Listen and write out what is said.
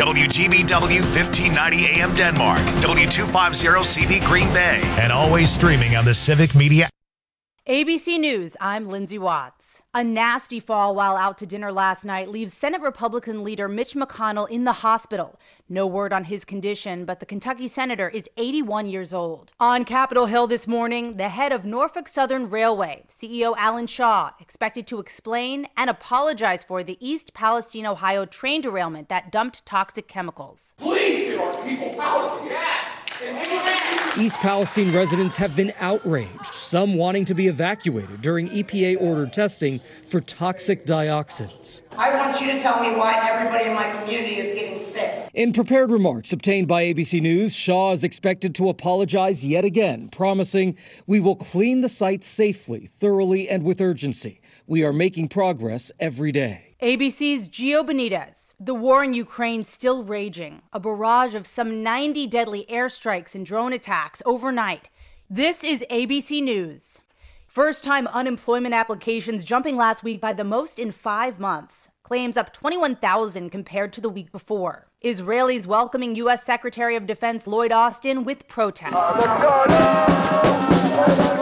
WGBW 1590 AM Denmark, W250 CV Green Bay, and always streaming on the Civic Media. ABC News, I'm Lindsay Watts. A nasty fall while out to dinner last night leaves Senate Republican leader Mitch McConnell in the hospital. No word on his condition, but the Kentucky senator is 81 years old. On Capitol Hill this morning, the head of Norfolk Southern Railway, CEO Alan Shaw, expected to explain and apologize for the East Palestine, Ohio train derailment that dumped toxic chemicals. Please give our people power. Yes. East Palestine residents have been outraged, some wanting to be evacuated during EPA-ordered testing for toxic dioxins. I want you to tell me why everybody in my community is getting sick. In prepared remarks obtained by ABC News, Shaw is expected to apologize yet again, promising, "We will clean the site safely, thoroughly, and with urgency. We are making progress every day." ABC's Gio Benitez. The war in Ukraine still raging. A barrage of some 90 deadly airstrikes and drone attacks overnight. This is ABC News. First-time unemployment applications jumping last week by the most in 5 months. Claims up 21,000 compared to the week before. Israelis welcoming U.S. Secretary of Defense Lloyd Austin with protests.